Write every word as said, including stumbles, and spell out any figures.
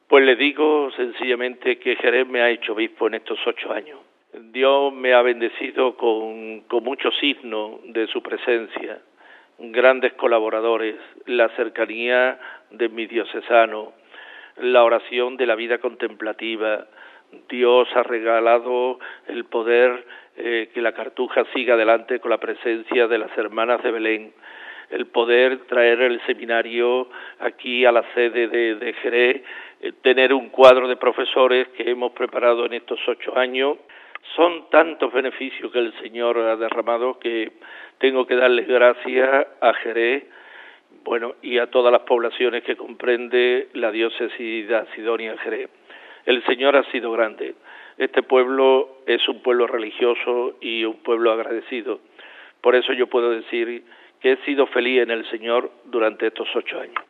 Pues le digo sencillamente que Jerez me ha hecho obispo en estos ocho años. Dios me ha bendecido con, con muchos signos de su presencia, grandes colaboradores, la cercanía de mi diocesano, la oración de la vida contemplativa. Dios ha regalado el poder eh, que la Cartuja siga adelante con la presencia de las hermanas de Belén, el poder traer el seminario aquí a la sede de, de Jerez, eh, tener un cuadro de profesores que hemos preparado en estos ocho años. Son tantos beneficios que el Señor ha derramado que tengo que darles gracias a Jerez, bueno, y a todas las poblaciones que comprende la diócesis de Sidonia Jerez. El Señor ha sido grande. Este pueblo es un pueblo religioso y un pueblo agradecido. Por eso yo puedo decir que he sido feliz en el Señor durante estos ocho años.